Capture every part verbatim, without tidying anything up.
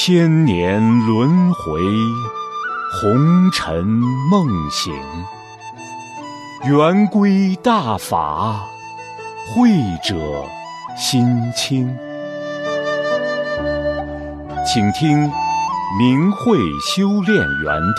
千年轮回，红尘梦醒，圆规大法，慧者心清。请听明慧修炼园地。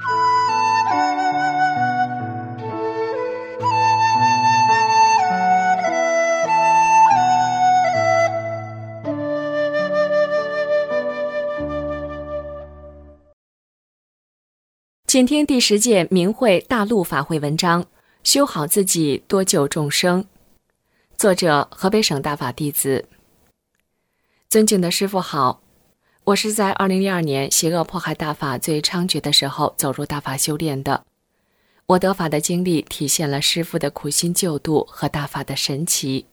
请听第十届明慧大陆法会文章，修好自己，多救众生。作者：河北省大法弟子。尊敬的师父好，我是在二零零二年邪恶迫害大法最猖獗的时候走入大法修炼的。我得法的经历体现了师父的苦心救度和大法的神奇。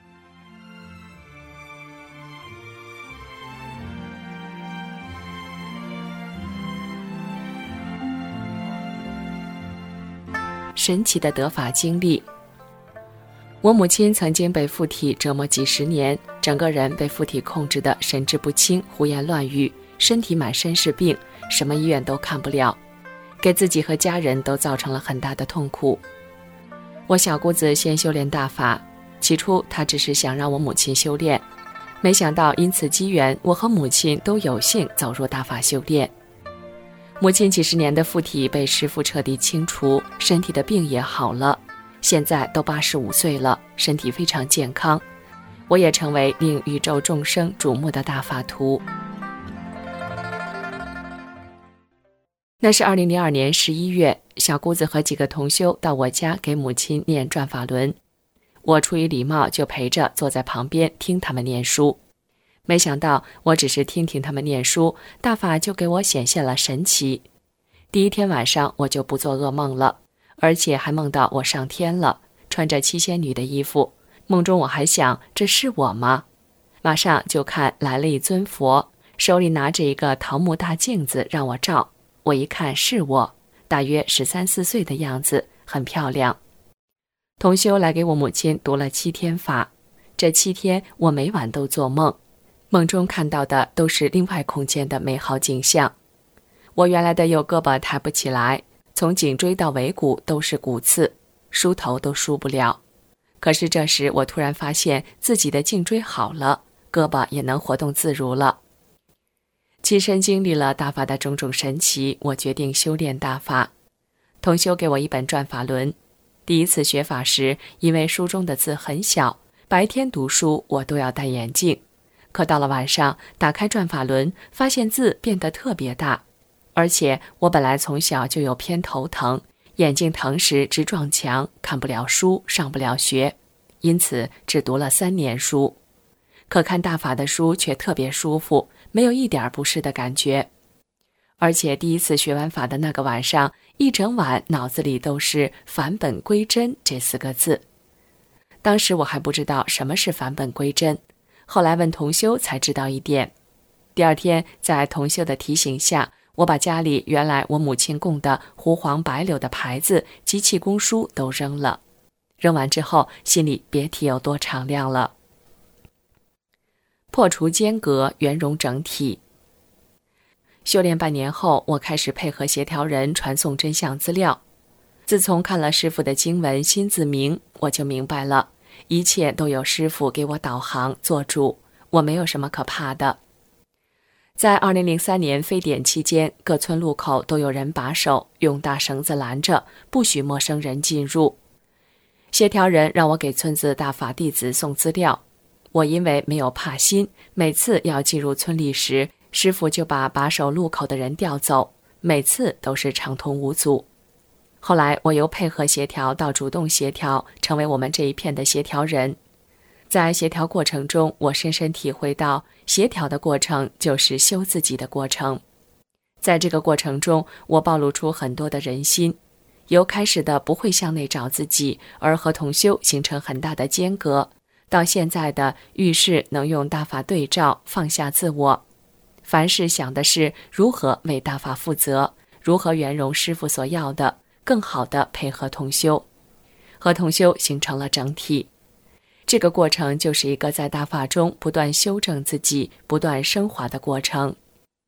神奇的得法经历。我母亲曾经被附体折磨几十年，整个人被附体控制得神志不清，胡言乱语，身体满身是病，什么医院都看不了，给自己和家人都造成了很大的痛苦。我小姑子先修炼大法，起初她只是想让我母亲修炼，没想到因此机缘，我和母亲都有幸走入大法修炼。母亲几十年的附体被师父彻底清除，身体的病也好了，现在都八十五岁了，身体非常健康。我也成为令宇宙众生瞩目的大法徒。那是二零零二年十一月，小姑子和几个同修到我家给母亲念转法轮，我出于礼貌就陪着坐在旁边听他们念书。没想到我只是听听他们念书，大法就给我显现了神奇。第一天晚上我就不做噩梦了，而且还梦到我上天了，穿着七仙女的衣服。梦中我还想，这是我吗？马上就看来了一尊佛，手里拿着一个桃木大镜子让我照。我一看是我，大约十三四岁的样子，很漂亮。同修来给我母亲读了七天法，这七天我每晚都做梦，梦中看到的都是另外空间的美好景象。我原来的右胳膊抬不起来，从颈椎到尾骨都是骨刺，梳头都梳不了。可是这时我突然发现自己的颈椎好了，胳膊也能活动自如了。亲身经历了大法的种种神奇，我决定修炼大法。同修给我一本转法轮。第一次学法时，因为书中的字很小，白天读书我都要戴眼镜，可到了晚上打开转法轮，发现字变得特别大。而且我本来从小就有偏头疼，眼睛疼时直撞墙，看不了书，上不了学，因此只读了三年书。可看大法的书却特别舒服，没有一点不适的感觉。而且第一次学完法的那个晚上，一整晚脑子里都是返本归真这四个字。当时我还不知道什么是返本归真，后来问同修才知道一点。第二天在同修的提醒下，我把家里原来我母亲供的胡黄白柳的牌子及气功书都扔了。扔完之后，心里别提有多敞亮了。破除间隔，圆融整体。修炼半年后，我开始配合协调人传送真相资料。自从看了师父的经文心自明，我就明白了，一切都有师父给我导航做主，我没有什么可怕的。在二零零三年非典期间，各村路口都有人把守，用大绳子拦着，不许陌生人进入。协调人让我给村子大法弟子送资料，我因为没有怕心，每次要进入村里时，师父就把把守路口的人调走，每次都是畅通无阻。后来我由配合协调到主动协调，成为我们这一片的协调人。在协调过程中，我深深体会到，协调的过程就是修自己的过程。在这个过程中，我暴露出很多的人心，由开始的不会向内找自己，而和同修形成很大的间隔，到现在的遇事能用大法对照，放下自我。凡事想的是如何为大法负责，如何圆融师父所要的，更好地配合同修，和同修形成了整体。这个过程就是一个在大法中不断修正自己、不断升华的过程。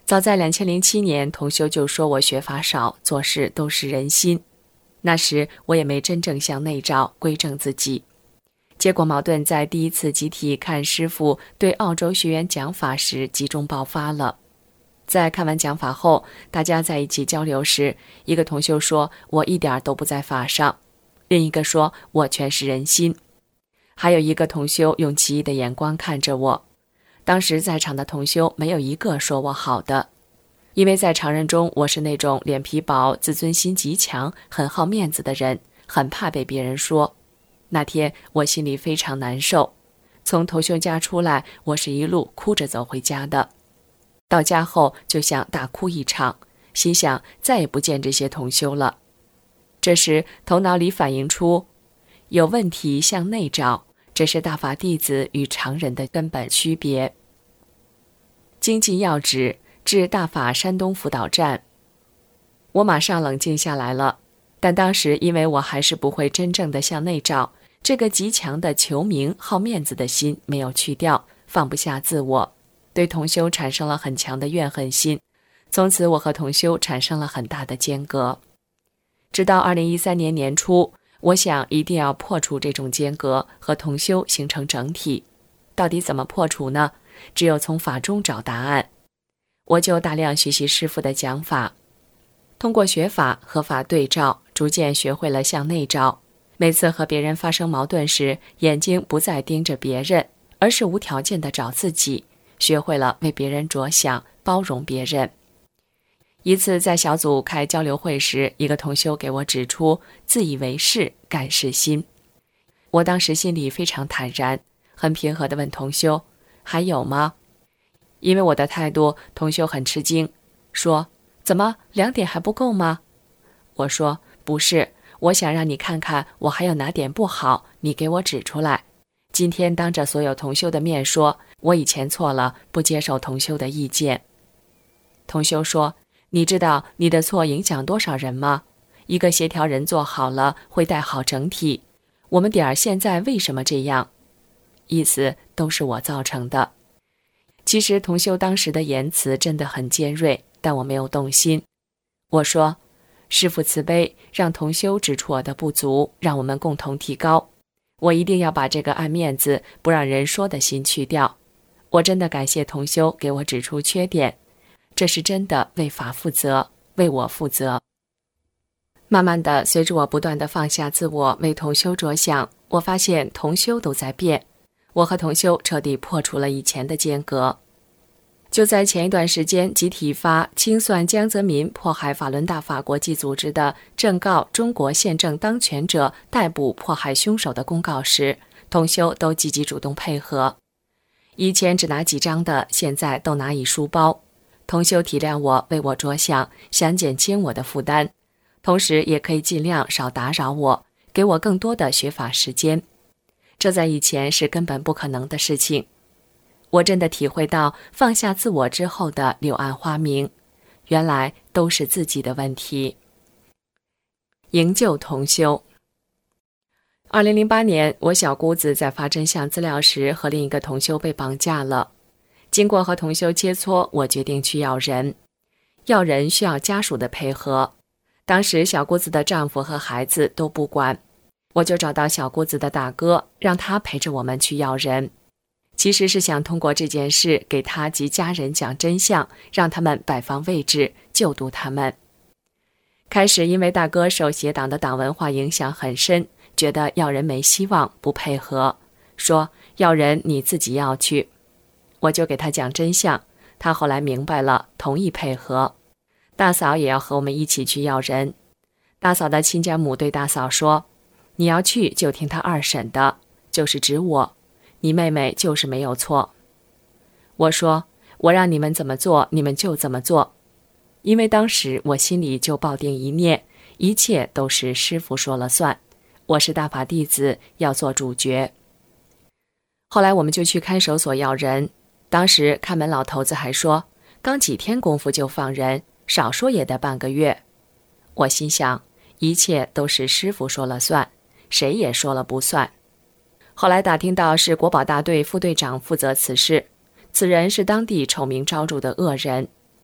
早在两千零七年，同修就说我学法少，做事都是人心。那时我也没真正向内照，归正自己。结果矛盾在第一次集体看师父对澳洲学员讲法时集中爆发了。在看完讲法后，大家在一起交流时，一个同修说我一点都不在法上，另一个说我全是人心。还有一个同修用奇异的眼光看着我。当时在场的同修没有一个说我好的，因为在常人中我是那种脸皮薄、自尊心极强、很好面子的人，很怕被别人说。那天我心里非常难受，从同修家出来，我是一路哭着走回家的。到家后就像大哭一场，心想再也不见这些同修了。这时头脑里反映出有问题向内找，这是大法弟子与常人的根本区别。经济要旨至大法山东辅导站，我马上冷静下来了，但当时因为我还是不会真正的向内照，这个极强的求名好面子的心没有去掉，放不下自我，对同修产生了很强的怨恨心。从此我和同修产生了很大的间隔。直到二零一三年年初，我想一定要破除这种间隔，和同修形成整体。到底怎么破除呢？只有从法中找答案。我就大量学习师父的讲法，通过学法和法对照，逐渐学会了向内照。每次和别人发生矛盾时，眼睛不再盯着别人，而是无条件地找自己，学会了为别人着想，包容别人。一次在小组开交流会时，一个同修给我指出自以为是、干事心。我当时心里非常坦然，很平和地问同修还有吗？因为我的态度，同修很吃惊，说怎么两点还不够吗？我说不是，我想让你看看我还有哪点不好，你给我指出来。今天当着所有同修的面说，我以前错了，不接受同修的意见。同修说，你知道你的错影响多少人吗？一个协调人做好了，会带好整体。我们点儿现在为什么这样？意思都是我造成的。其实同修当时的言辞真的很尖锐，但我没有动心。我说，师父慈悲，让同修指出我的不足，让我们共同提高。我一定要把这个爱面子不让人说的心去掉。我真的感谢同修给我指出缺点，这是真的为法负责，为我负责。慢慢的，随着我不断的放下自我，为同修着想，我发现同修都在变。我和同修彻底破除了以前的间隔。就在前一段时间，集体发清算江泽民迫害法轮大法国际组织的正告中国宪政当权者逮捕迫害凶手的公告时，同修都积极主动配合。以前只拿几张的，现在都拿一书包。同修体谅我，为我着想，想减轻我的负担，同时也可以尽量少打扰我，给我更多的学法时间。这在以前是根本不可能的事情。我真的体会到放下自我之后的柳暗花明，原来都是自己的问题。营救同修。二零零八年，我小姑子在发真相资料时和另一个同修被绑架了。经过和同修切磋，我决定去要人。要人需要家属的配合，当时小姑子的丈夫和孩子都不管，我就找到小姑子的大哥，让他陪着我们去要人。其实是想通过这件事给他及家人讲真相，让他们摆放位置，救度他们。开始因为大哥受邪党的党文化影响很深，觉得要人没希望，不配合，说要人你自己要去。我就给他讲真相，他后来明白了，同意配合。大嫂也要和我们一起去要人。大嫂的亲家母对大嫂说，你要去就听他二婶的，就是指我，你妹妹就是没有错。我说，我让你们怎么做，你们就怎么做。因为当时我心里就抱定一念，一切都是师父说了算，我是大法弟子，要做主角。后来我们就去看守所要人，当时看门老头子还说，刚几天功夫就放人，少说也得半个月。我心想，一切都是师父说了算，谁也说了不算。后来打听到是国保大队副队长负责此事，此人是当地臭名昭著的恶人。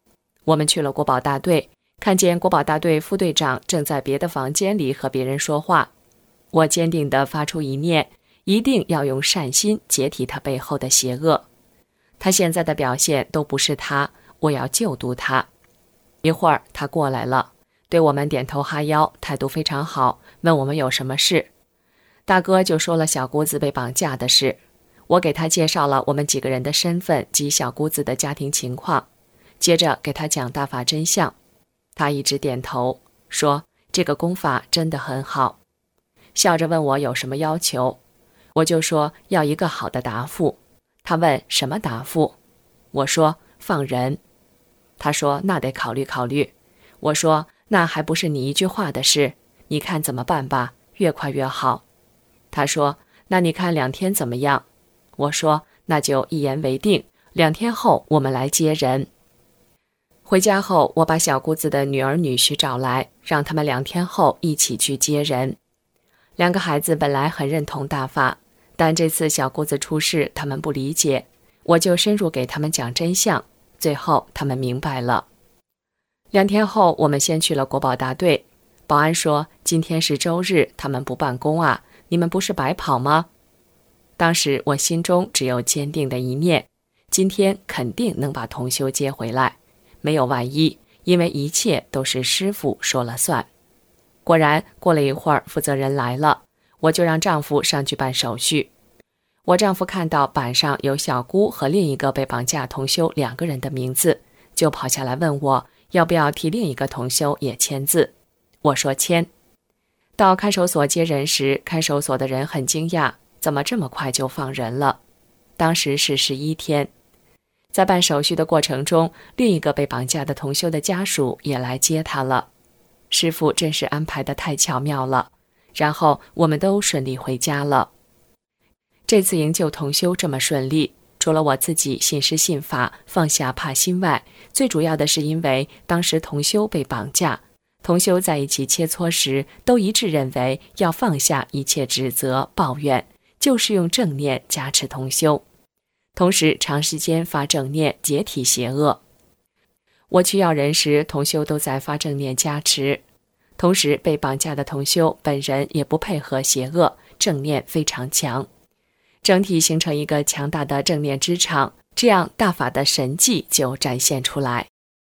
我们去了国保大队，看见国保大队副队长正在别的房间里和别人说话。我坚定地发出一念，一定要用善心解体他背后的邪恶。他现在的表现都不是他，我要救度他。一会儿他过来了，对我们点头哈腰，态度非常好，问我们有什么事。大哥就说了小姑子被绑架的事，我给他介绍了我们几个人的身份及小姑子的家庭情况，接着给他讲大法真相。他一直点头，说这个功法真的很好，笑着问我有什么要求，我就说要一个好的答复。他问什么答复，我说放人。他说那得考虑考虑。我说那还不是你一句话的事，你看怎么办吧，越快越好。他说那你看两天怎么样？我说那就一言为定，两天后我们来接人。回家后，我把小姑子的女儿女婿找来，让他们两天后一起去接人。两个孩子本来很认同大法，但这次小姑子出事，他们不理解，我就深入给他们讲真相，最后他们明白了。两天后，我们先去了国保大队，保安说今天是周日，他们不办公啊，你们不是白跑吗？当时我心中只有坚定的一念，今天肯定能把同修接回来，没有万一，因为一切都是师父说了算。果然过了一会儿，负责人来了，我就让丈夫上去办手续。我丈夫看到板上有小姑和另一个被绑架同修两个人的名字，就跑下来问我要不要替另一个同修也签字。我说签。到看守所接人时，看守所的人很惊讶，怎么这么快就放人了？当时是十一天。在办手续的过程中，另一个被绑架的同修的家属也来接他了。师父真是安排得太巧妙了，然后我们都顺利回家了。这次营救同修这么顺利，除了我自己信师信法放下怕心外，最主要的是因为当时同修被绑架，同修在一起切磋时都一致认为要放下一切指责抱怨，就是用正念加持同修，同时长时间发正念解体邪恶。我去要人时，同修都在发正念加持，同时被绑架的同修本人也不配合邪恶，正念非常强，整体形成一个强大的正念之场，这样大法的神迹就展现出来。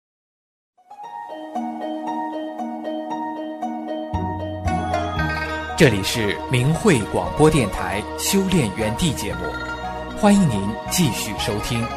这里是明慧广播电台修炼园地节目，欢迎您继续收听。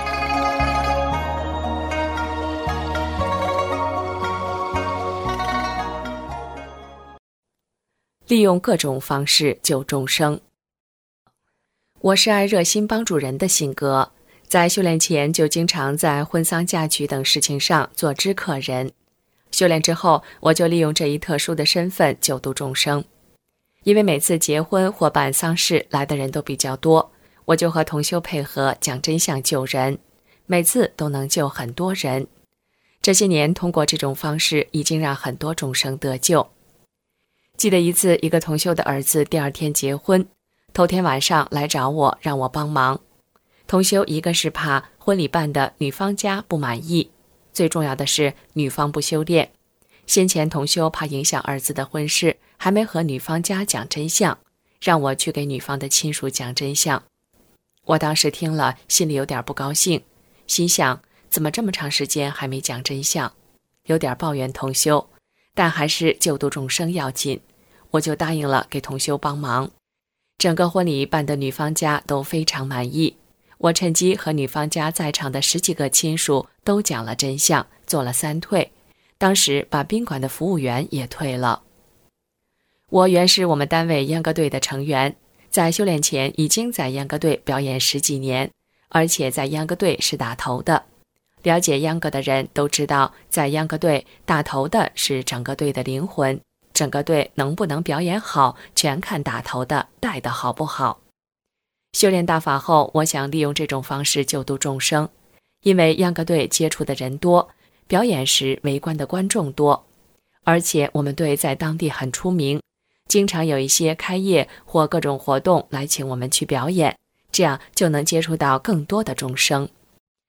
利用各种方式救众生。我是爱热心帮助人的性格，在修炼前就经常在婚丧嫁娶等事情上做知客人。修炼之后，我就利用这一特殊的身份救度众生。因为每次结婚或办丧事来的人都比较多，我就和同修配合讲真相救人，每次都能救很多人。这些年通过这种方式已经让很多众生得救。记得一次，一个同修的儿子第二天结婚，头天晚上来找我，让我帮忙。同修一个是怕婚礼办的女方家不满意，最重要的是女方不修炼。先前同修怕影响儿子的婚事，还没和女方家讲真相，让我去给女方的亲属讲真相。我当时听了，心里有点不高兴，心想怎么这么长时间还没讲真相，有点抱怨同修，但还是救度众生要紧，我就答应了给同修帮忙。整个婚礼办的女方家都非常满意，我趁机和女方家在场的十几个亲属都讲了真相，做了三退，当时把宾馆的服务员也退了。我原是我们单位秧歌队的成员，在修炼前已经在秧歌队表演十几年，而且在秧歌队是打头的。了解秧歌的人都知道，在秧歌队打头的是整个队的灵魂，整个队能不能表演好，全看打头的带得好不好。修炼大法后，我想利用这种方式救度众生，因为秧歌队接触的人多，表演时围观的观众多，而且我们队在当地很出名，经常有一些开业或各种活动来请我们去表演，这样就能接触到更多的众生。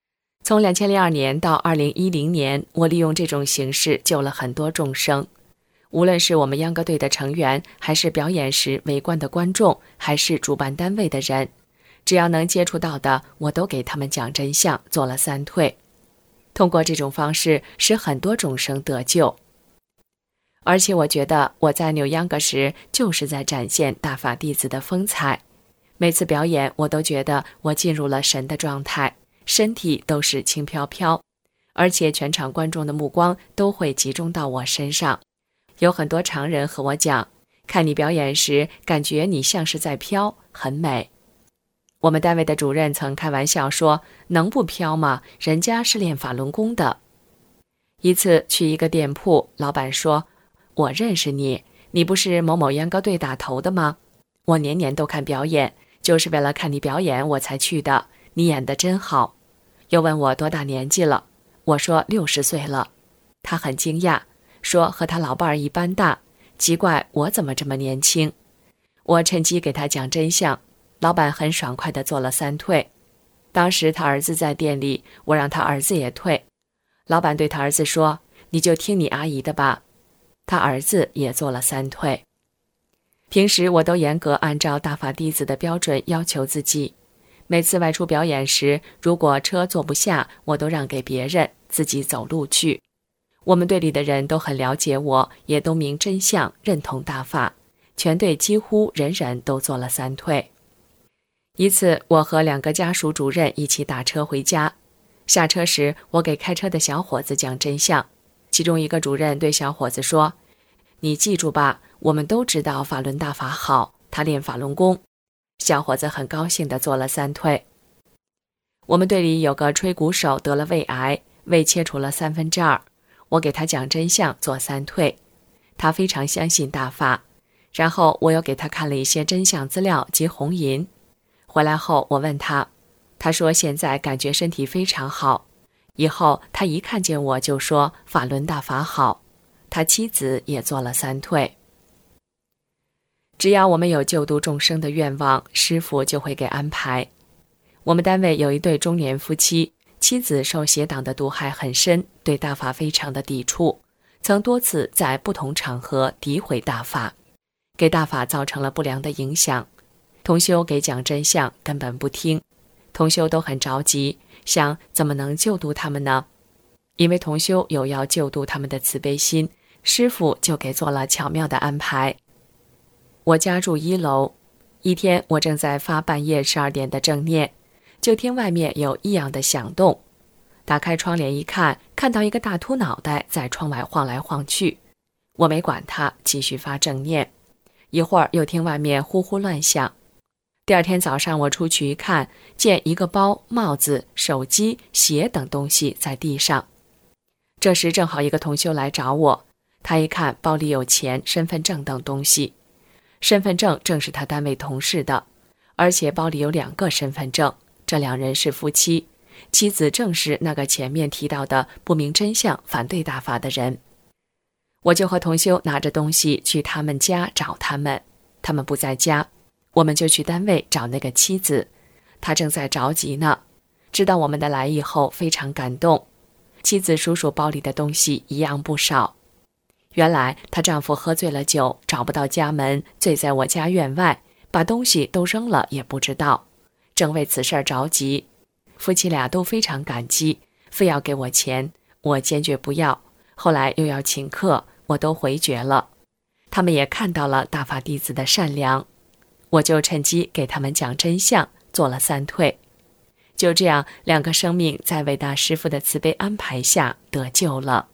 从两千零二年到二零一零年，我利用这种形式救了很多众生。无论是我们秧歌队的成员，还是表演时围观的观众，还是主办单位的人，只要能接触到的，我都给他们讲真相，做了三退。通过这种方式，使很多众生得救。而且我觉得我在扭秧歌时，就是在展现大法弟子的风采。每次表演，我都觉得我进入了神的状态，身体都是轻飘飘，而且全场观众的目光都会集中到我身上。有很多常人和我讲，看你表演时，感觉你像是在飘，很美。我们单位的主任曾开玩笑说，能不飘吗？人家是练法轮功的。一次去一个店铺，老板说，我认识你，你不是某某秧歌队打头的吗？我年年都看表演，就是为了看你表演我才去的，你演得真好。又问我多大年纪了，我说六十岁了。他很惊讶，说和他老伴儿一般大，奇怪我怎么这么年轻。我趁机给他讲真相，老板很爽快地做了三退。当时他儿子在店里，我让他儿子也退。老板对他儿子说，你就听你阿姨的吧。他儿子也做了三退。平时我都严格按照大法弟子的标准要求自己，每次外出表演时，如果车坐不下，我都让给别人，自己走路去。我们队里的人都很了解我，也都明真相，认同大法，全队几乎人人都做了三退。一次，我和两个家属主任一起打车回家，下车时，我给开车的小伙子讲真相。其中一个主任对小伙子说，你记住吧，我们都知道法轮大法好，他练法轮功。小伙子很高兴地做了三退。我们队里有个吹鼓手得了胃癌，胃切除了三分之二，我给他讲真相，做三退。他非常相信大法，然后我又给他看了一些真相资料及红银。回来后我问他，他说现在感觉身体非常好，以后他一看见我就说法轮大法好。他妻子也做了三退。只要我们有救度众生的愿望，师父就会给安排。我们单位有一对中年夫妻，妻子受邪党的毒害很深，对大法非常的抵触，曾多次在不同场合诋毁大法，给大法造成了不良的影响。同修给讲真相，根本不听。同修都很着急，想怎么能救度他们呢？因为同修有要救度他们的慈悲心，师父就给做了巧妙的安排。我家住一楼，一天我正在发半夜十二点的正念，就听外面有异样的响动。打开窗帘一看，看到一个大秃脑袋在窗外晃来晃去。我没管他，继续发正念。一会儿又听外面呼呼乱响。第二天早上我出去一看，见一个包、帽子、手机、鞋等东西在地上。这时正好一个同修来找我，他一看包里有钱、身份证等东西。身份证正是他单位同事的，而且包里有两个身份证，这两人是夫妻，妻子正是那个前面提到的不明真相、反对大法的人。我就和同修拿着东西去他们家找他们，他们不在家，我们就去单位找那个妻子，她正在着急呢。知道我们的来意后非常感动，妻子数数包里的东西一样不少。原来她丈夫喝醉了酒，找不到家门，醉在我家院外，把东西都扔了也不知道，正为此事儿着急。夫妻俩都非常感激，非要给我钱，我坚决不要，后来又要请客，我都回绝了。他们也看到了大法弟子的善良，我就趁机给他们讲真相，做了三退。就这样，两个生命在伟大师父的慈悲安排下得救了。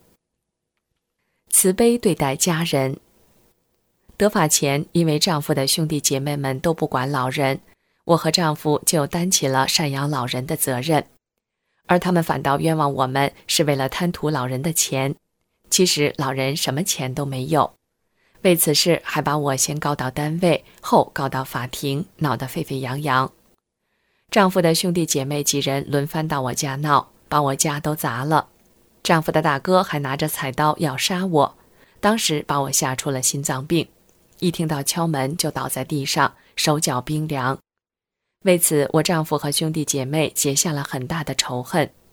慈悲对待家人。得法前，因为丈夫的兄弟姐妹们都不管老人，我和丈夫就担起了赡养老人的责任，而他们反倒冤枉我们是为了贪图老人的钱。其实老人什么钱都没有，为此事还把我先告到单位，后告到法庭，闹得沸沸扬扬。丈夫的兄弟姐妹几人轮番到我家闹，把我家都砸了。丈夫的大哥还拿着菜刀要杀我，当时把我吓出了心脏病，一听到敲门就倒在地上，手脚冰凉。为此我丈夫和兄弟姐妹结下了很大的仇恨，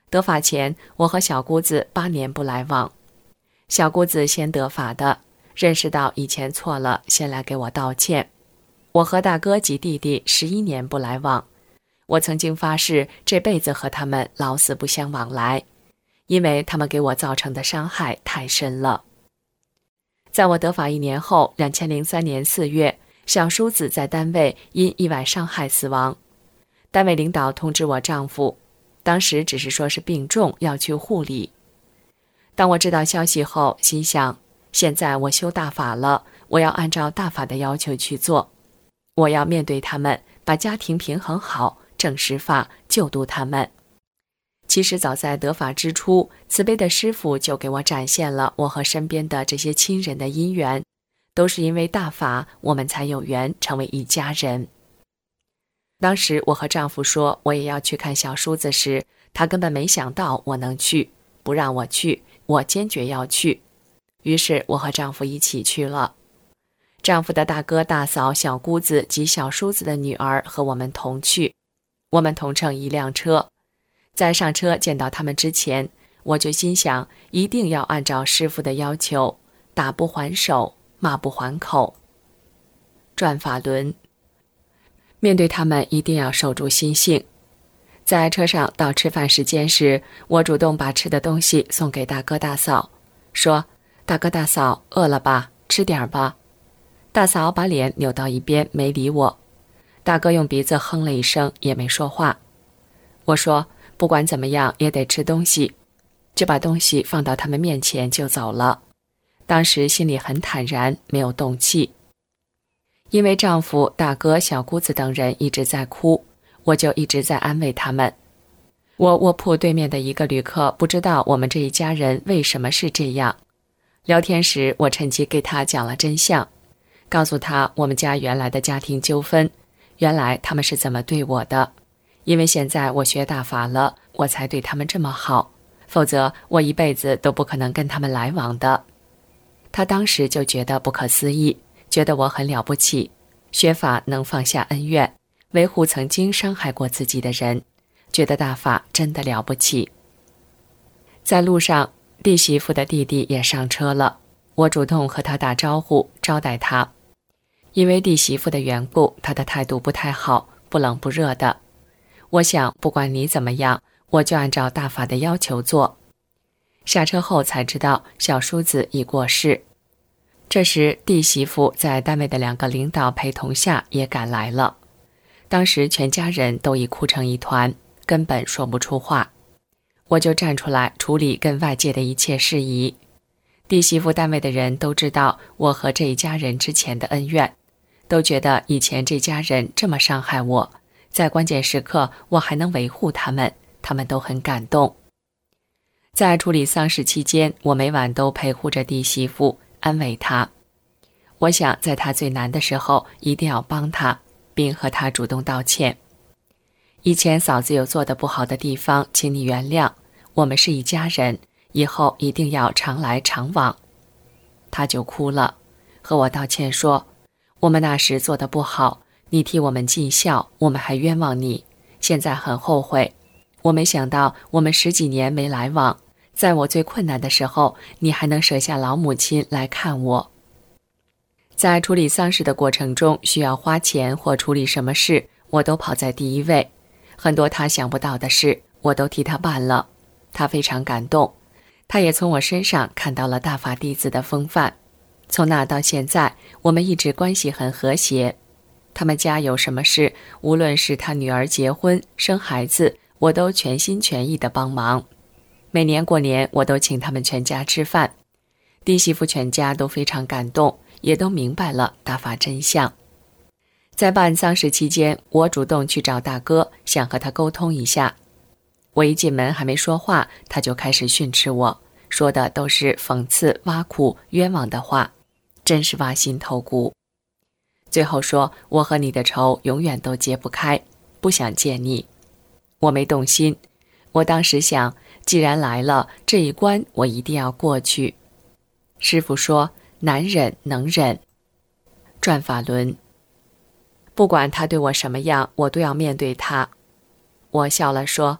得法前，我和小姑子八年不来往。小姑子先得法的，认识到以前错了，先来给我道歉。我和大哥及弟弟十一年不来往，我曾经发誓这辈子和他们老死不相往来，因为他们给我造成的伤害太深了。在我得法一年后，二零零三年四月，小叔子在单位因意外伤害死亡。单位领导通知我丈夫，当时只是说是病重，要去护理。当我知道消息后，心想，现在我修大法了，我要按照大法的要求去做，我要面对他们，把家庭平衡好，正实法，救度他们。其实早在得法之初，慈悲的师父就给我展现了我和身边的这些亲人的因缘，都是因为大法，我们才有缘成为一家人。当时我和丈夫说我也要去看小叔子时，他根本没想到我能去，不让我去，我坚决要去。于是我和丈夫一起去了。丈夫的大哥大嫂、小姑子及小叔子的女儿和我们同去，我们同乘一辆车。在上车见到他们之前，我就心想一定要按照师父的要求，打不还手，骂不还口。转法轮，面对他们一定要守住心性。在车上到吃饭时间时，我主动把吃的东西送给大哥大嫂，说：大哥大嫂，饿了吧，吃点吧。大嫂把脸扭到一边，没理我。大哥用鼻子哼了一声，也没说话。我说，不管怎么样也得吃东西，就把东西放到他们面前就走了。当时心里很坦然，没有动气。因为丈夫、大哥、小姑子等人一直在哭，我就一直在安慰他们。我卧铺对面的一个旅客不知道我们这一家人为什么是这样。聊天时，我趁机给他讲了真相，告诉他我们家原来的家庭纠纷，原来他们是怎么对我的。因为现在我学大法了，我才对他们这么好，否则我一辈子都不可能跟他们来往的。他当时就觉得不可思议，觉得我很了不起，学法能放下恩怨，维护曾经伤害过自己的人，觉得大法真的了不起。在路上，弟媳妇的弟弟也上车了，我主动和他打招呼，招待他。因为弟媳妇的缘故，他的态度不太好，不冷不热的。我想不管你怎么样，我就按照大法的要求做。下车后才知道小叔子已过世。这时弟媳妇在单位的两个领导陪同下也赶来了，当时全家人都已哭成一团，根本说不出话。我就站出来处理跟外界的一切事宜。弟媳妇单位的人都知道我和这一家人之前的恩怨，都觉得以前这家人这么伤害我，在关键时刻我还能维护他们，他们都很感动。在处理丧事期间，我每晚都陪护着弟媳妇，安慰她。我想在她最难的时候一定要帮她，并和她主动道歉。以前嫂子有做得不好的地方，请你原谅，我们是一家人，以后一定要常来常往。她就哭了，和我道歉说，我们那时做得不好，你替我们尽孝，我们还冤枉你，现在很后悔。我没想到我们十几年没来往，在我最困难的时候，你还能舍下老母亲来看我。在处理丧事的过程中，需要花钱或处理什么事，我都跑在第一位。很多他想不到的事，我都替他办了。他非常感动，他也从我身上看到了大法弟子的风范。从那到现在，我们一直关系很和谐。他们家有什么事，无论是他女儿结婚、生孩子，我都全心全意地帮忙。每年过年，我都请他们全家吃饭。弟媳妇全家都非常感动，也都明白了大法真相。在办丧事期间，我主动去找大哥，想和他沟通一下。我一进门还没说话，他就开始训斥我，说的都是讽刺、挖苦、冤枉的话，真是挖心透骨。最后说，我和你的仇永远都解不开，不想见你。我没动心，我当时想，既然来了，这一关我一定要过去。师父说，难忍能忍。转法轮，不管他对我什么样，我都要面对他。我笑了说，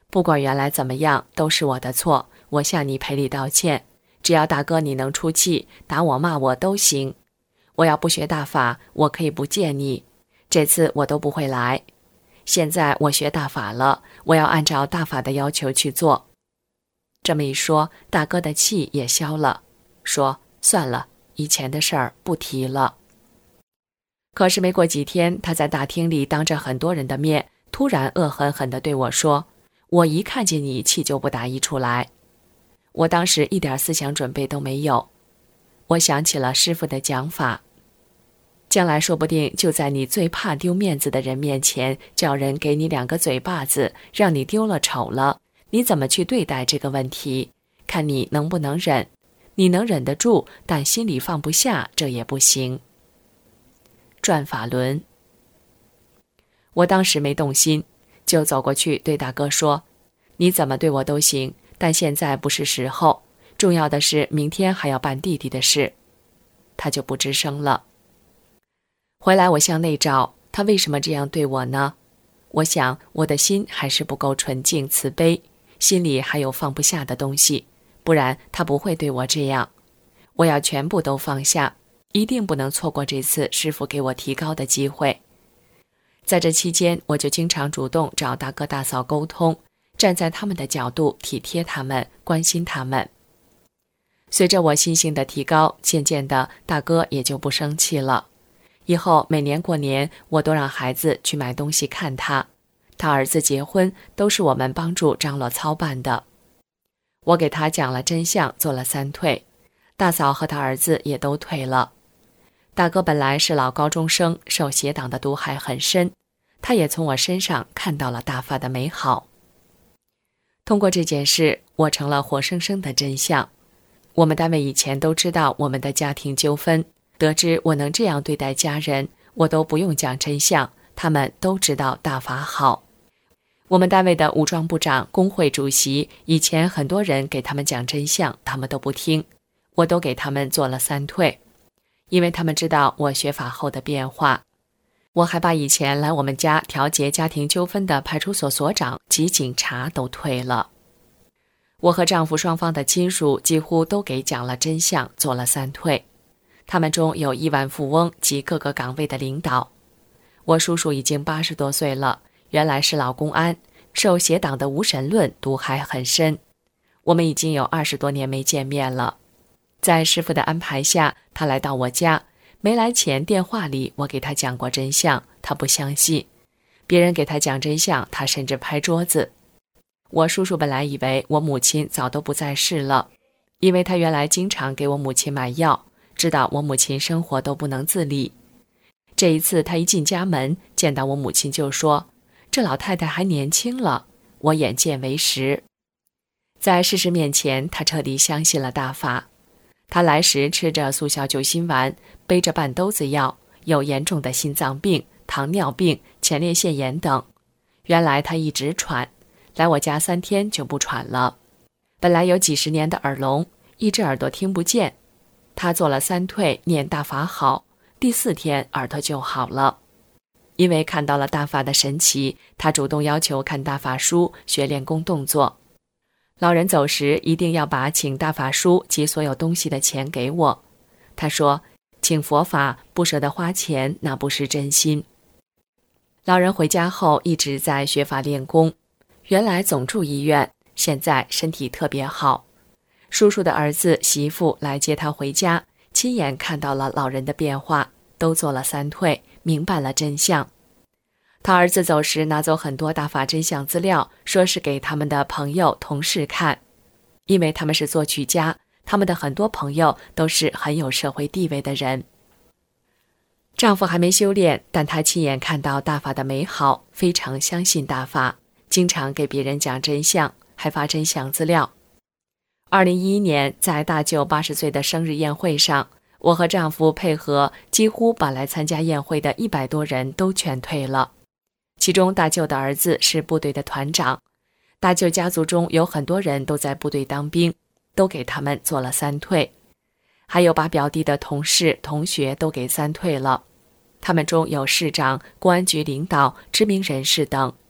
不管原来怎么样，都是我的错，我向你赔礼道歉。只要大哥你能出气，打我骂我都行。我要不学大法，我可以不见你，这次我都不会来。现在我学大法了，我要按照大法的要求去做。这么一说，大哥的气也消了，说算了，以前的事儿不提了。可是没过几天，他在大厅里当着很多人的面，突然恶狠狠地对我说，我一看见你气就不打一处来。我当时一点思想准备都没有，我想起了师父的讲法，将来说不定就在你最怕丢面子的人面前，叫人给你两个嘴巴子，让你丢了丑了，你怎么去对待这个问题？看你能不能忍，你能忍得住，但心里放不下，这也不行。转法轮。我当时没动心，就走过去对大哥说，你怎么对我都行，但现在不是时候，重要的是明天还要办弟弟的事。他就不吱声了。回来我向内找，他为什么这样对我呢？我想我的心还是不够纯净慈悲，心里还有放不下的东西，不然他不会对我这样。我要全部都放下，一定不能错过这次师父给我提高的机会。在这期间，我就经常主动找大哥大嫂沟通，站在他们的角度体贴他们，关心他们。随着我心性的提高，渐渐的大哥也就不生气了。以后每年过年，我都让孩子去买东西看他，他儿子结婚都是我们帮助张罗操办的。我给他讲了真相，做了三退，大嫂和他儿子也都退了。大哥本来是老高中生，受邪党的毒害很深，他也从我身上看到了大法的美好。通过这件事，我成了活生生的真相。我们单位以前都知道我们的家庭纠纷，得知我能这样对待家人，我都不用讲真相，他们都知道大法好。我们单位的武装部长、工会主席，以前很多人给他们讲真相，他们都不听，我都给他们做了三退，因为他们知道我学法后的变化。我还把以前来我们家调解家庭纠纷的派出所所长及警察都退了。我和丈夫双方的亲属几乎都给讲了真相，做了三退。他们中有亿万富翁及各个岗位的领导。我叔叔已经八十多岁了，原来是老公安，受邪党的无神论毒害很深。我们已经有二十多年没见面了。在师父的安排下，他来到我家，没来前电话里我给他讲过真相，他不相信。别人给他讲真相，他甚至拍桌子。我叔叔本来以为我母亲早都不在世了，因为他原来经常给我母亲买药，知道我母亲生活都不能自理。这一次他一进家门，见到我母亲就说，这老太太还年轻了，我眼见为实。在事实面前，他彻底相信了大法。他来时吃着速效救心丸，背着半兜子药，有严重的心脏病、糖尿病、前列腺炎等。原来他一直喘，来我家三天就不喘了。本来有几十年的耳聋，一只耳朵听不见，他做了三退，念大法好，第四天耳朵就好了。因为看到了大法的神奇，他主动要求看大法书，学练功动作。老人走时一定要把请大法书及所有东西的钱给我。他说，请佛法不舍得花钱，那不是真心。老人回家后一直在学法练功，原来总住医院，现在身体特别好。叔叔的儿子媳妇来接他回家，亲眼看到了老人的变化，都做了三退，明白了真相。他儿子走时拿走很多大法真相资料，说是给他们的朋友同事看，因为他们是作曲家，他们的很多朋友都是很有社会地位的人。丈夫还没修炼，但他亲眼看到大法的美好，非常相信大法，经常给别人讲真相，还发真相资料。二零一一年，在大舅八十岁的生日宴会上，我和丈夫配合，几乎把来参加宴会的一百多人都劝退了。其中大舅的儿子是部队的团长，大舅家族中有很多人都在部队当兵，都给他们做了三退。还有把表弟的同事、同学都给三退了。他们中有市长、公安局领导、知名人士等。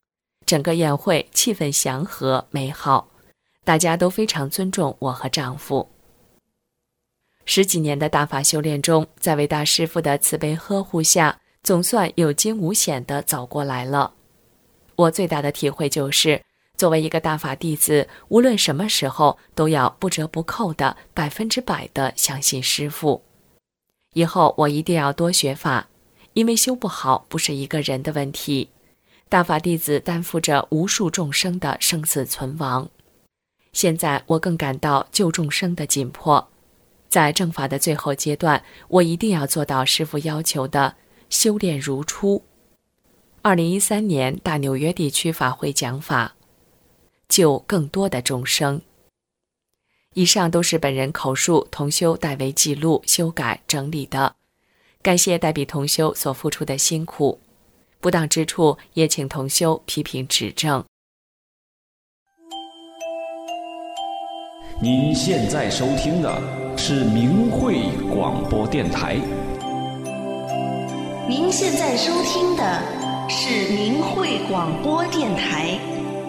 整个宴会气氛祥和美好，大家都非常尊重我和丈夫。十几年的大法修炼中，在伟大师父的慈悲呵护下，总算有惊无险地走过来了。我最大的体会就是，作为一个大法弟子，无论什么时候都要不折不扣的百分之百的相信师父。以后我一定要多学法，因为修不好不是一个人的问题，大法弟子担负着无数众生的生死存亡。现在我更感到救众生的紧迫，在正法的最后阶段，我一定要做到师父要求的修炼如初。二零一三年大纽约地区法会讲法，救更多的众生。以上都是本人口述，同修代为记录、修改、整理的。感谢代笔同修所付出的辛苦，不当之处也请同修批评指正。 您现在收听的是明慧广播电台。 您现在收听的是明慧广播电台。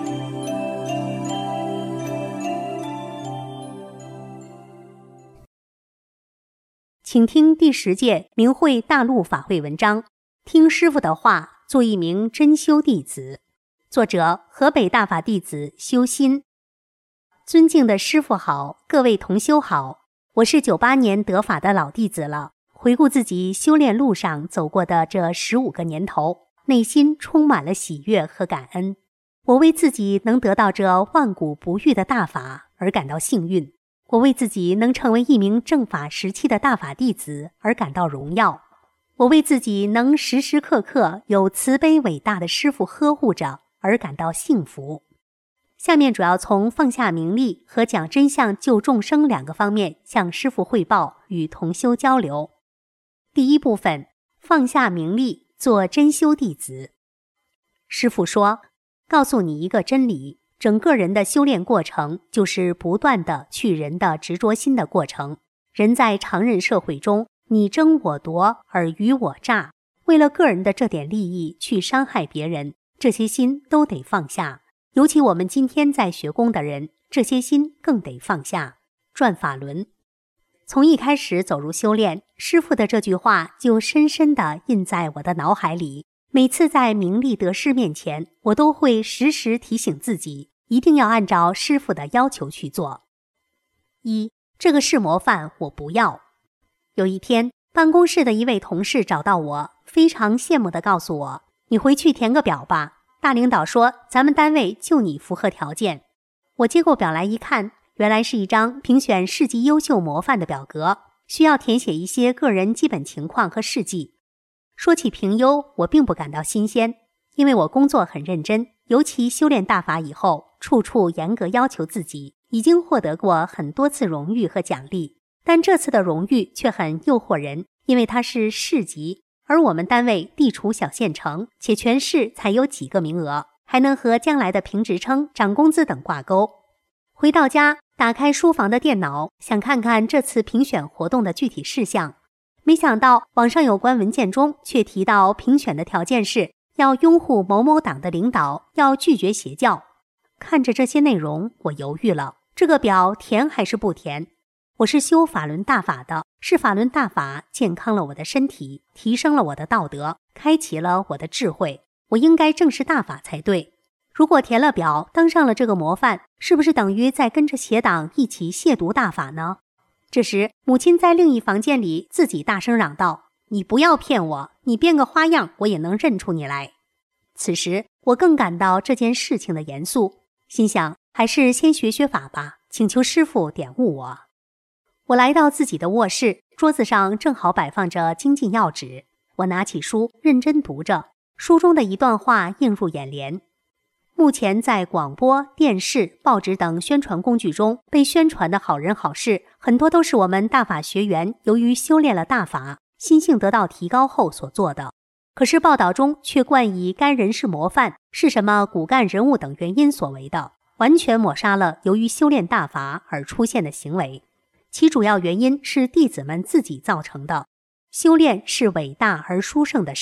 请听第十届明慧大陆法会文章，听师父的话，做一名真修弟子。作者：河北大法弟子修心。尊敬的师父好，各位同修好，我是九八年得法的老弟子了。回顾自己修炼路上走过的这十五个年头，内心充满了喜悦和感恩。我为自己能得到这万古不遇的大法而感到幸运。我为自己能成为一名正法时期的大法弟子而感到荣耀，我为自己能时时刻刻有慈悲伟大的师父呵护着而感到幸福。下面主要从放下名利和讲真相救众生两个方面向师父汇报，与同修交流。第一部分，放下名利，做真修弟子。师父说，告诉你一个真理，整个人的修炼过程就是不断的去人的执着心的过程。人在常人社会中，你争我夺，尔虞我诈，为了个人的这点利益去伤害别人，这些心都得放下。尤其我们今天在学功的人，这些心更得放下。转法轮，从一开始走入修炼，师父的这句话就深深地印在我的脑海里。每次在名利得失面前，我都会时时提醒自己，一定要按照师父的要求去做。一，这个是模范，我不要。有一天，办公室的一位同事找到我，非常羡慕地告诉我，你回去填个表吧，大领导说咱们单位就你符合条件。我接过表来一看，原来是一张评选市级优秀模范的表格，需要填写一些个人基本情况和事迹。说起评优，我并不感到新鲜，因为我工作很认真，尤其修炼大法以后，处处严格要求自己，已经获得过很多次荣誉和奖励。但这次的荣誉却很诱惑人，因为它是市级，而我们单位地处小县城，且全市才有几个名额，还能和将来的评职称、涨工资等挂钩。回到家，打开书房的电脑，想看看这次评选活动的具体事项。没想到网上有关文件中却提到评选的条件是要拥护某某党的领导，要拒绝邪教。看着这些内容，我犹豫了，这个表填还是不填？我是修法轮大法的，是法轮大法健康了我的身体，提升了我的道德，开启了我的智慧，我应该正视大法才对。如果填了表，当上了这个模范，是不是等于在跟着邪党一起亵渎大法呢？这时，母亲在另一房间里自己大声嚷道：“你不要骗我，你变个花样，我也能认出你来。”此时，我更感到这件事情的严肃，心想还是先学学法吧，请求师父点悟我。我来到自己的卧室，桌子上正好摆放着精进要旨，我拿起书认真读着，书中的一段话映入眼帘。目前在广播、电视、报纸等宣传工具中被宣传的好人好事，很多都是我们大法学员由于修炼了大法，心性得到提高后所做的。可是报道中却冠以该人是模范，是什么骨干人物等原因所为的，完全抹杀了由于修炼大法而出现的行为。其主要原因是弟子们自己造成的。修炼是伟大而殊胜的事，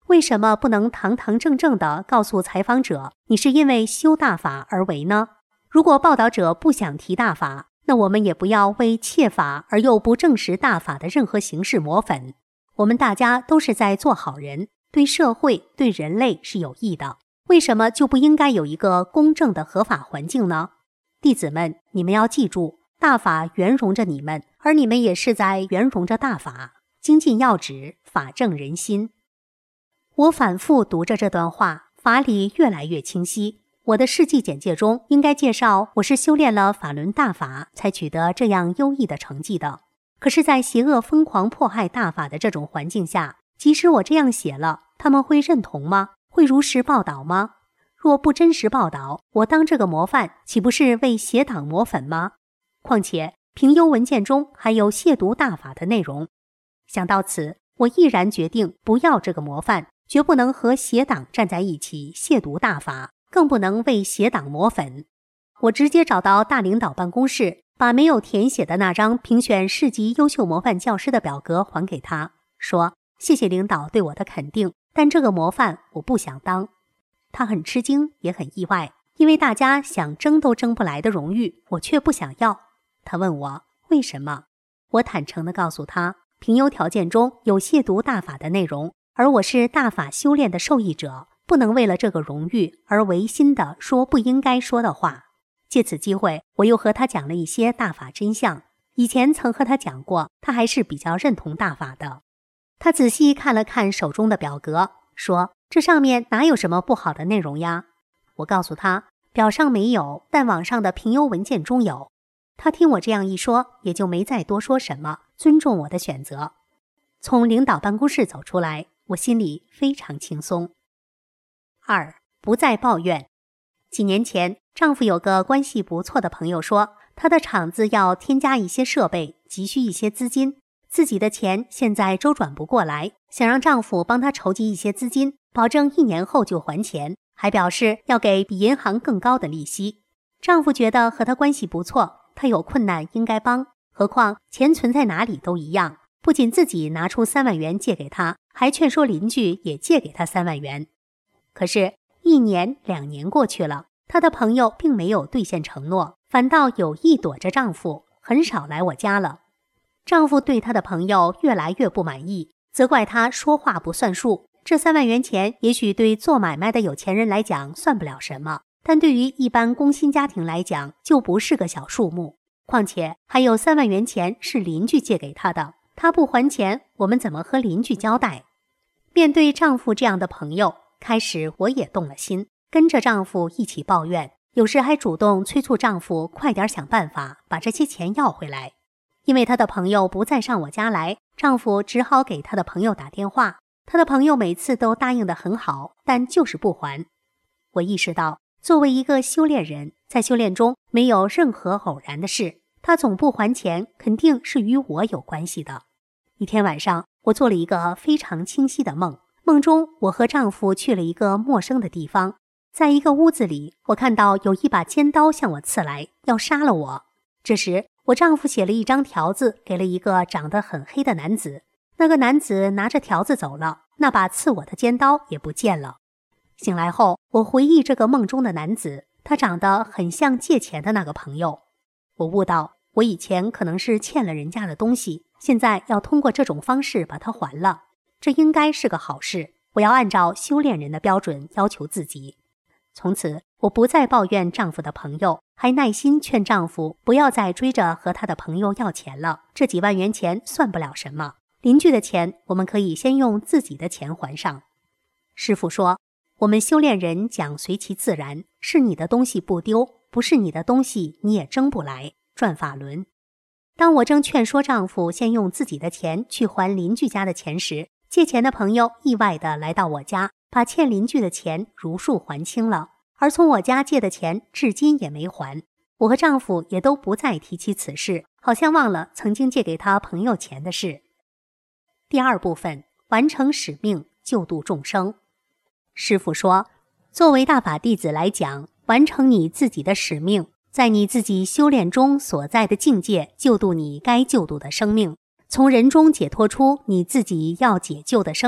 为什么不能堂堂正正地告诉采访者，你是因为修大法而为呢？如果报道者不想提大法，那我们也不要为窃法而又不证实大法的任何形式抹粉。我们大家都是在做好人，对社会、对人类是有益的，为什么就不应该有一个公正的合法环境呢？弟子们，你们要记住，大法圆融着你们，而你们也是在圆融着大法，精进要旨，法正人心。我反复读着这段话，法理越来越清晰。我的事迹简介中应该介绍我是修炼了法轮大法才取得这样优异的成绩的。可是在邪恶疯狂迫害大法的这种环境下，即使我这样写了，他们会认同吗？会如实报道吗？若不真实报道，我当这个模范岂不是为邪党抹粉吗？况且评优文件中还有亵渎大法的内容。想到此，我毅然决定不要这个模范，绝不能和邪党站在一起亵渎大法，更不能为邪党抹粉。我直接找到大领导办公室，把没有填写的那张评选市级优秀模范教师的表格还给他，说谢谢领导对我的肯定，但这个模范我不想当。他很吃惊，也很意外，因为大家想争都争不来的荣誉，我却不想要。他问我为什么，我坦诚地告诉他，评优条件中有亵渎大法的内容，而我是大法修炼的受益者，不能为了这个荣誉而违心地说不应该说的话。借此机会，我又和他讲了一些大法真相。以前曾和他讲过，他还是比较认同大法的。他仔细看了看手中的表格，说这上面哪有什么不好的内容呀？我告诉他，表上没有，但网上的评优文件中有。他听我这样一说，也就没再多说什么，尊重我的选择。从领导办公室走出来，我心里非常轻松。二，不再抱怨。几年前，丈夫有个关系不错的朋友说，他的厂子要添加一些设备，急需一些资金，自己的钱现在周转不过来，想让丈夫帮他筹集一些资金，保证一年后就还钱，还表示要给比银行更高的利息。丈夫觉得和他关系不错，他有困难应该帮，何况钱存在哪里都一样，不仅自己拿出三万元借给他，还劝说邻居也借给他三万元。可是一年两年过去了，她的朋友并没有兑现承诺，反倒有意躲着丈夫，很少来我家了。丈夫对她的朋友越来越不满意，责怪她说话不算数。这三万元钱也许对做买卖的有钱人来讲算不了什么，但对于一般工薪家庭来讲就不是个小数目。况且还有三万元钱是邻居借给她的，她不还钱，我们怎么和邻居交代？面对丈夫这样的朋友，开始我也动了心，跟着丈夫一起抱怨，有时还主动催促丈夫快点想办法把这些钱要回来。因为她的朋友不再上我家来，丈夫只好给她的朋友打电话，她的朋友每次都答应得很好，但就是不还。我意识到，作为一个修炼人，在修炼中没有任何偶然的事，他总不还钱，肯定是与我有关系的。一天晚上，我做了一个非常清晰的梦，梦中我和丈夫去了一个陌生的地方，在一个屋子里，我看到有一把尖刀向我刺来，要杀了我。这时我丈夫写了一张条子给了一个长得很黑的男子，那个男子拿着条子走了，那把刺我的尖刀也不见了。醒来后，我回忆这个梦中的男子，他长得很像借钱的那个朋友。我悟到，我以前可能是欠了人家的东西，现在要通过这种方式把它还了，这应该是个好事。我要按照修炼人的标准要求自己。从此，我不再抱怨丈夫的朋友，还耐心劝丈夫不要再追着和他的朋友要钱了，这几万元钱算不了什么，邻居的钱我们可以先用自己的钱还上。师父说，我们修炼人讲随其自然，是你的东西不丢，不是你的东西你也争不来，转法轮。当我正劝说丈夫先用自己的钱去还邻居家的钱时，借钱的朋友意外地来到我家，把欠邻居的钱如数还清了，而从我家借的钱至今也没还。我和丈夫也都不再提起此事，好像忘了曾经借给他朋友钱的事。第二部分，完成使命，救度众生。师父说，作为大法弟子来讲，完成你自己的使命，在你自己修炼中所在的境界，救度你该救度的生命，从人中解脱出你自己要解救的生命，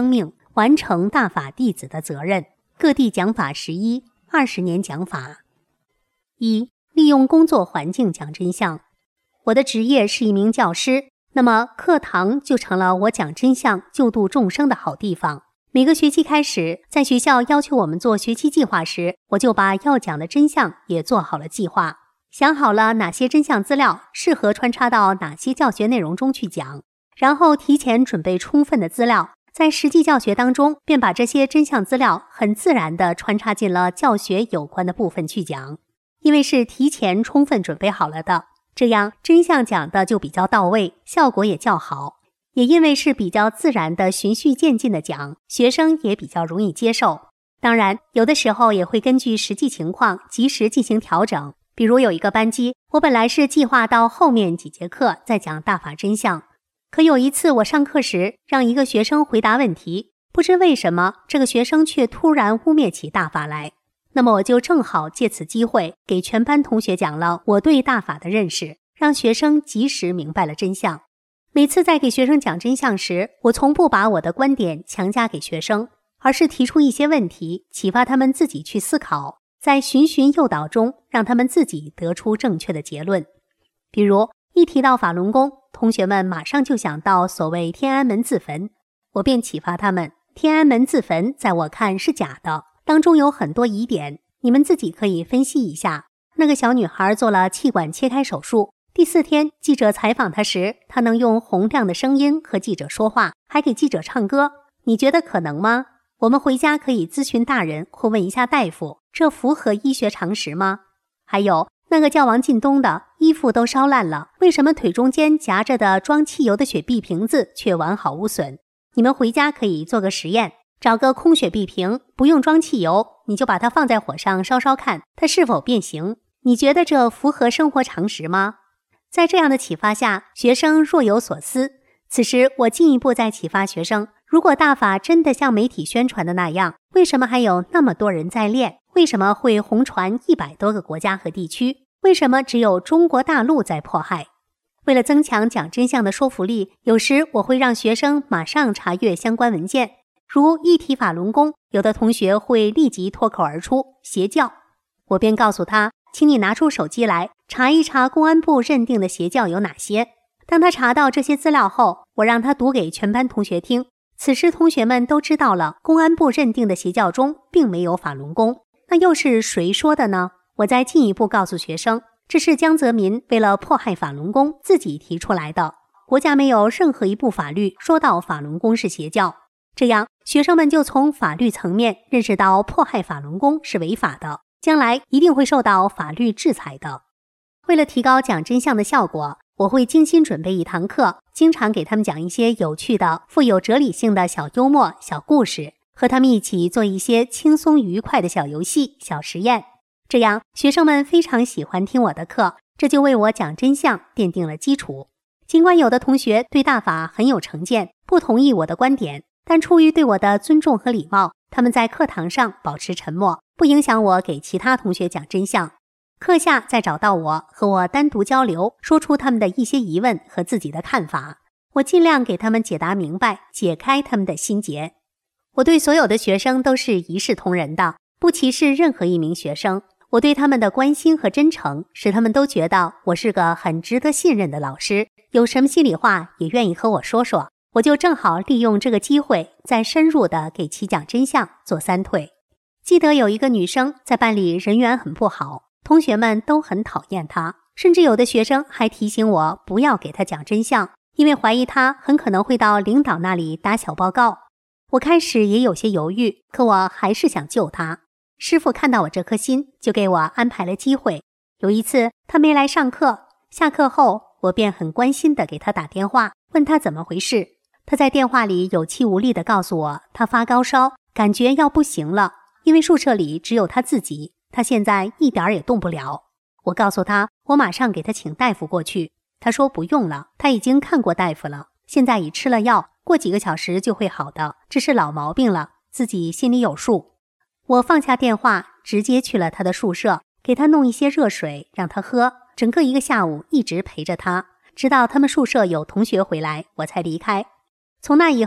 完成大法弟子的责任。各地讲法十一，二十年讲法。一、利用工作环境讲真相。我的职业是一名教师，那么课堂就成了我讲真相、救度众生的好地方。每个学期开始，在学校要求我们做学期计划时，我就把要讲的真相也做好了计划，想好了哪些真相资料适合穿插到哪些教学内容中去讲，然后提前准备充分的资料，在实际教学当中便把这些真相资料很自然地穿插进了教学有关的部分去讲。因为是提前充分准备好了的，这样真相讲的就比较到位，效果也较好。也因为是比较自然的循序渐进的讲，学生也比较容易接受。当然，有的时候也会根据实际情况及时进行调整。比如有一个班级，我本来是计划到后面几节课再讲大法真相，可有一次我上课时让一个学生回答问题，不知为什么这个学生却突然污蔑起大法来。那么我就正好借此机会给全班同学讲了我对大法的认识，让学生及时明白了真相。每次在给学生讲真相时，我从不把我的观点强加给学生，而是提出一些问题，启发他们自己去思考，在循循诱导中让他们自己得出正确的结论。比如一提到法轮功，同学们马上就想到所谓天安门自焚，我便启发他们，天安门自焚在我看是假的，当中有很多疑点，你们自己可以分析一下。那个小女孩做了气管切开手术，第四天记者采访她时，她能用洪亮的声音和记者说话，还给记者唱歌，你觉得可能吗？我们回家可以咨询大人或问一下大夫，这符合医学常识吗？还有那个叫王进东的，衣服都烧烂了，为什么腿中间夹着的装汽油的雪碧瓶子却完好无损？你们回家可以做个实验，找个空雪碧瓶，不用装汽油，你就把它放在火上烧烧看，它是否变形？你觉得这符合生活常识吗？在这样的启发下，学生若有所思。此时我进一步再启发学生，如果大法真的像媒体宣传的那样，为什么还有那么多人在练？为什么会红传一百多个国家和地区？为什么只有中国大陆在迫害？为了增强讲真相的说服力，有时我会让学生马上查阅相关文件，如一提法轮功，有的同学会立即脱口而出邪教，我便告诉他，请你拿出手机来查一查公安部认定的邪教有哪些。当他查到这些资料后，我让他读给全班同学听。此时同学们都知道了，公安部认定的邪教中并没有法轮功，那又是谁说的呢？我再进一步告诉学生，这是江泽民为了迫害法轮功自己提出来的，国家没有任何一部法律说到法轮功是邪教。这样学生们就从法律层面认识到迫害法轮功是违法的，将来一定会受到法律制裁的。为了提高讲真相的效果，我会精心准备一堂课，经常给他们讲一些有趣的、富有哲理性的小幽默、小故事，和他们一起做一些轻松愉快的小游戏、小实验。这样学生们非常喜欢听我的课，这就为我讲真相奠定了基础。尽管有的同学对大法很有成见，不同意我的观点，但出于对我的尊重和礼貌，他们在课堂上保持沉默，不影响我给其他同学讲真相。课下再找到我，和我单独交流，说出他们的一些疑问和自己的看法，我尽量给他们解答明白，解开他们的心结。我对所有的学生都是一视同仁的，不歧视任何一名学生。我对他们的关心和真诚，使他们都觉得我是个很值得信任的老师，有什么心里话也愿意和我说说。我就正好利用这个机会，再深入地给其讲真相，做三退。记得有一个女生在班里人缘很不好，同学们都很讨厌她，甚至有的学生还提醒我不要给她讲真相，因为怀疑她很可能会到领导那里打小报告。我开始也有些犹豫，可我还是想救她。师傅看到我这颗心，就给我安排了机会。有一次她没来上课，下课后我便很关心地给她打电话，问她怎么回事。她在电话里有气无力地告诉我，她发高烧，感觉要不行了，因为宿舍里只有她自己，她现在一点也动不了。我告诉她，我马上给她请大夫过去。她说不用了，她已经看过大夫了，现在已吃了药，过几个小时就会好的，这是老毛病了，自己心里有数。我放下电话，直接去了她的宿舍，给她弄一些热水让她喝，整个一个下午一直陪着她，直到他们宿舍有同学回来，我才离开。从那以后，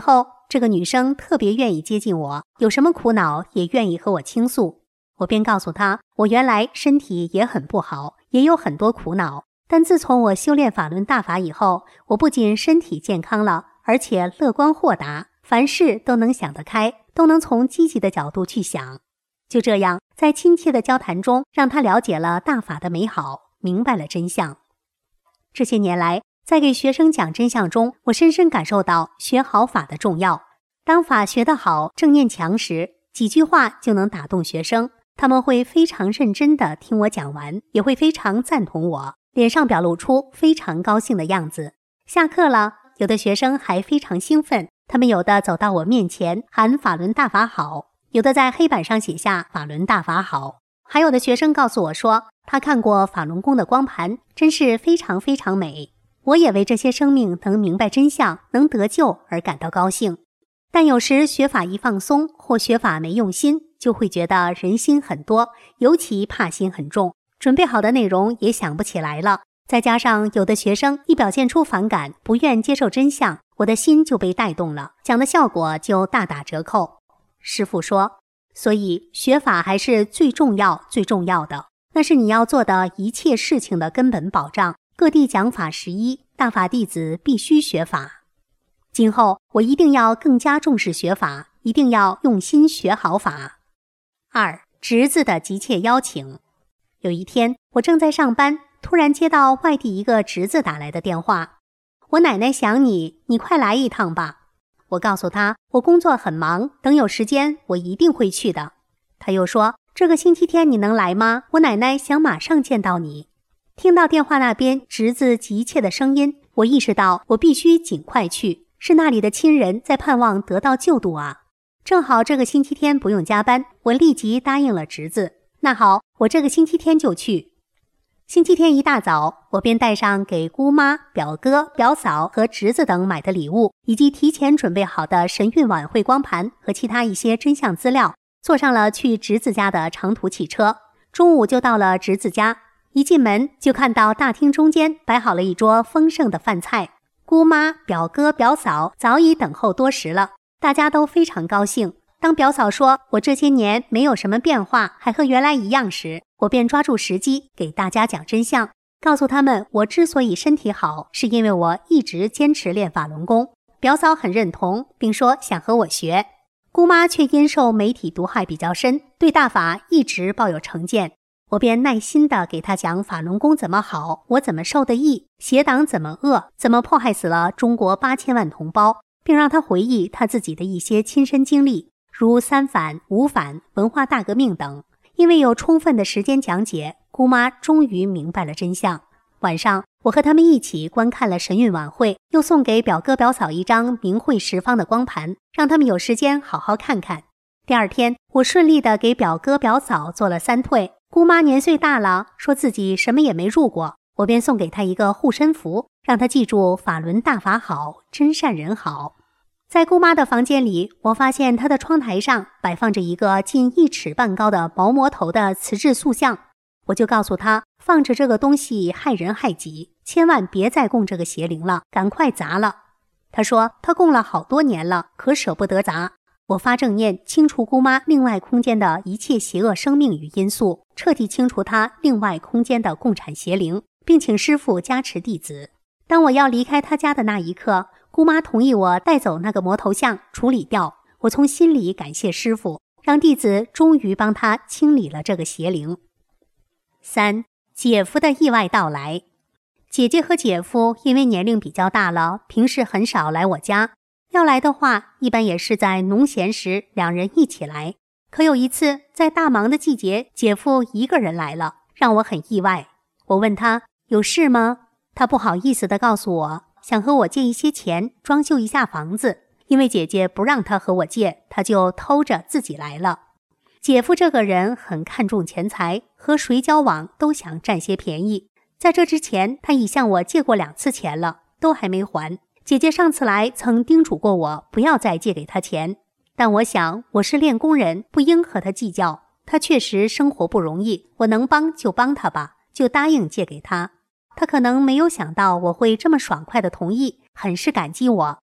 这个女生特别愿意接近我，有什么苦恼也愿意和我倾诉。我便告诉她，我原来身体也很不好，也有很多苦恼，但自从我修炼法轮大法以后，我不仅身体健康了，而且乐观豁达，凡事都能想得开，都能从积极的角度去想。就这样，在亲切的交谈中，让她了解了大法的美好，明白了真相。这些年来，在给学生讲真相中，我深深感受到学好法的重要。当法学得好，正念强时，几句话就能打动学生，他们会非常认真地听我讲完，也会非常赞同我，脸上表露出非常高兴的样子。下课了，有的学生还非常兴奋，他们有的走到我面前喊法轮大法好，有的在黑板上写下法轮大法好，还有的学生告诉我说，他看过法轮功的光盘，真是非常非常美。我也为这些生命能明白真相，能得救而感到高兴。但有时学法一放松，或学法没用心，就会觉得人心很多，尤其怕心很重，准备好的内容也想不起来了。再加上有的学生一表现出反感，不愿接受真相，我的心就被带动了，讲的效果就大打折扣。师父说，所以学法还是最重要最重要的，那是你要做的一切事情的根本保障。各地讲法十一，大法弟子必须学法。今后我一定要更加重视学法，一定要用心学好法。二、侄子的急切邀请。有一天，我正在上班，突然接到外地一个侄子打来的电话，我奶奶想你，你快来一趟吧。我告诉他，我工作很忙，等有时间我一定会去的。他又说，这个星期天你能来吗？我奶奶想马上见到你。听到电话那边侄子急切的声音，我意识到我必须尽快去，是那里的亲人在盼望得到救度啊。正好这个星期天不用加班，我立即答应了侄子。那好，我这个星期天就去。星期天一大早，我便带上给姑妈、表哥、表嫂和侄子等买的礼物，以及提前准备好的神韵晚会光盘和其他一些真相资料，坐上了去侄子家的长途汽车。中午就到了侄子家，一进门就看到大厅中间摆好了一桌丰盛的饭菜，姑妈、表哥、表嫂早已等候多时了，大家都非常高兴。当表嫂说我这些年没有什么变化，还和原来一样时，我便抓住时机给大家讲真相，告诉他们我之所以身体好，是因为我一直坚持练法轮功。表嫂很认同，并说想和我学。姑妈却因受媒体毒害比较深，对大法一直抱有成见。我便耐心地给他讲法轮功怎么好，我怎么受的益，邪党怎么恶，怎么迫害死了中国八千万同胞，并让他回忆他自己的一些亲身经历，如三反、五反、文化大革命等。因为有充分的时间讲解，姑妈终于明白了真相。晚上，我和他们一起观看了神韵晚会，又送给表哥表嫂一张明慧十方的光盘，让他们有时间好好看看。第二天，我顺利地给表哥表嫂做了三退。姑妈年岁大了，说自己什么也没入过，我便送给她一个护身符，让她记住法轮大法好，真善人好。在姑妈的房间里，我发现她的窗台上摆放着一个近一尺半高的毛魔头的瓷质塑像，我就告诉她，放着这个东西害人害己，千万别再供这个邪灵了，赶快砸了。她说她供了好多年了，可舍不得砸。我发正念，清除姑妈另外空间的一切邪恶生命与因素，彻底清除她另外空间的共产邪灵，并请师父加持弟子。当我要离开他家的那一刻，姑妈同意我带走那个魔头像，处理掉。我从心里感谢师父，让弟子终于帮他清理了这个邪灵。三、姐夫的意外到来。姐姐和姐夫因为年龄比较大了，平时很少来我家。要来的话，一般也是在农闲时两人一起来。可有一次，在大忙的季节，姐夫一个人来了，让我很意外。我问他有事吗？他不好意思地告诉我，想和我借一些钱装修一下房子，因为姐姐不让他和我借，他就偷着自己来了。姐夫这个人很看重钱财，和谁交往都想占些便宜。在这之前，他已向我借过两次钱了，都还没还。姐姐上次来曾叮嘱过我不要再借给他钱，但我想我是练功人，不应和他计较。他确实生活不容易，我能帮就帮他吧，就答应借给他。他可能没有想到我会这么爽快的同意，很是感激我。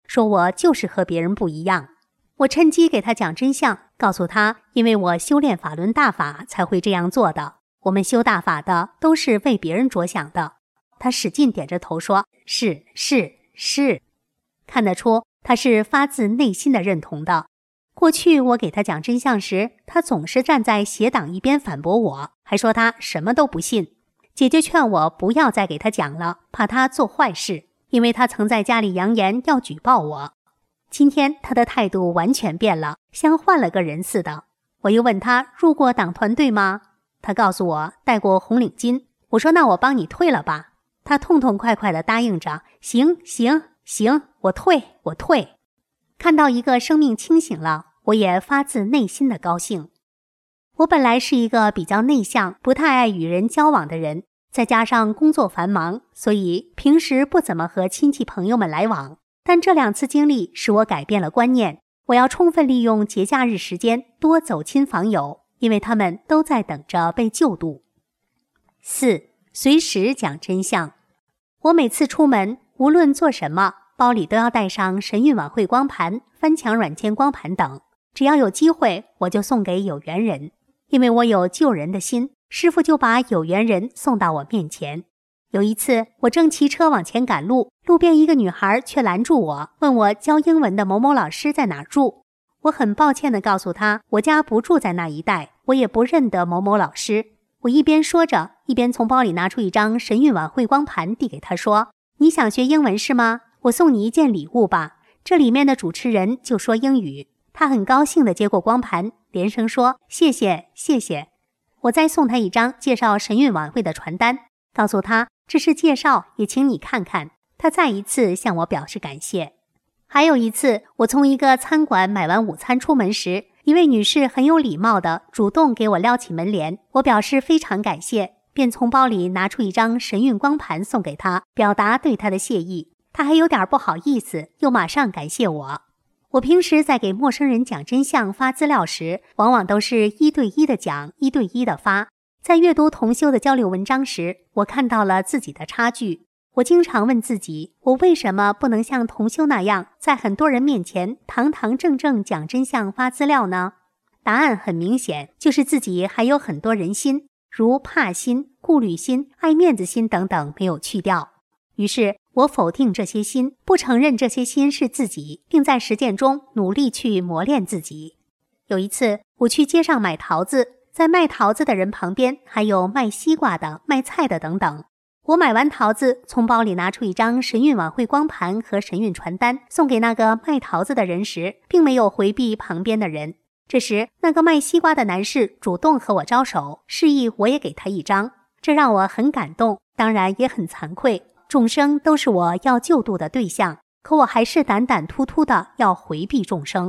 说我就是和别人不一样。我趁机给他讲真相，告诉他，因为我修炼法轮大法才会这样做的，我们修大法的都是为别人着想的。他使劲点着头说，是是是，看得出他是发自内心的认同的。过去我给他讲真相时，他总是站在邪党一边反驳我，还说他什么都不信。姐姐劝我不要再给他讲了，怕他做坏事，因为他曾在家里扬言要举报我。今天他的态度完全变了，像换了个人似的。我又问他入过党团队吗？他告诉我戴过红领巾。我说那我帮你退了吧。他痛痛快快地答应着，行行行，我退我退。看到一个生命清醒了，我也发自内心的高兴。我本来是一个比较内向，不太爱与人交往的人，再加上工作繁忙，所以平时不怎么和亲戚朋友们来往。但这两次经历使我改变了观念，我要充分利用节假日时间，多走亲访友，因为他们都在等着被救度。四、随时讲真相。我每次出门，无论做什么，包里都要带上神韵晚会光盘、翻墙软件光盘等，只要有机会，我就送给有缘人。因为我有救人的心，师父就把有缘人送到我面前。有一次，我正骑车往前赶路，路边一个女孩却拦住我，问我教英文的某某老师在哪住。我很抱歉地告诉她，我家不住在那一带，我也不认得某某老师。我一边说着，一边从包里拿出一张神韵晚会光盘递给她说，你想学英文是吗？我送你一件礼物吧，这里面的主持人就说英语。她很高兴地接过光盘，连声说谢谢谢谢。我再送她一张介绍神韵晚会的传单，告诉她这是介绍，也请你看看。她再一次向我表示感谢。还有一次，我从一个餐馆买完午餐出门时，一位女士很有礼貌地主动给我撩起门帘，我表示非常感谢，便从包里拿出一张神韵光盘送给她，表达对她的谢意。她还有点不好意思，又马上感谢我。我平时在给陌生人讲真相发资料时，往往都是一对一的讲，一对一的发。在阅读同修的交流文章时，我看到了自己的差距。我经常问自己，我为什么不能像同修那样，在很多人面前堂堂正正讲真相发资料呢？答案很明显，就是自己还有很多人心，如怕心、顾虑心、爱面子心等等没有去掉。于是我否定这些心，不承认这些心是自己，并在实践中努力去磨练自己。有一次，我去街上买桃子，在卖桃子的人旁边还有卖西瓜的、卖菜的等等。我买完桃子，从包里拿出一张神韵晚会光盘和神韵传单，送给那个卖桃子的人时，并没有回避旁边的人。这时，那个卖西瓜的男士主动和我招手，示意我也给他一张，这让我很感动，当然也很惭愧。众生都是我要救度的对象，可我还是胆胆突突的要回避众生。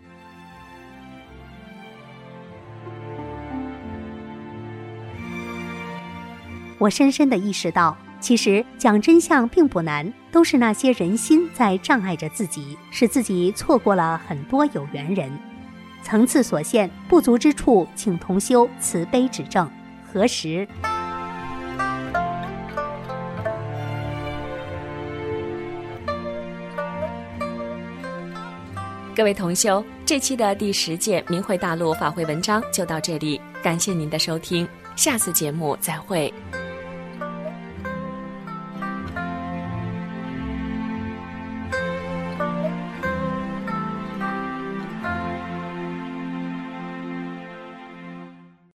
我深深地意识到，其实讲真相并不难，都是那些人心在障碍着自己，使自己错过了很多有缘人。层次所限，不足之处，请同修慈悲指正。何时？ 各位同修，这期的第十届明慧大陆法会文章就到这里，感谢您的收听，下次节目再会。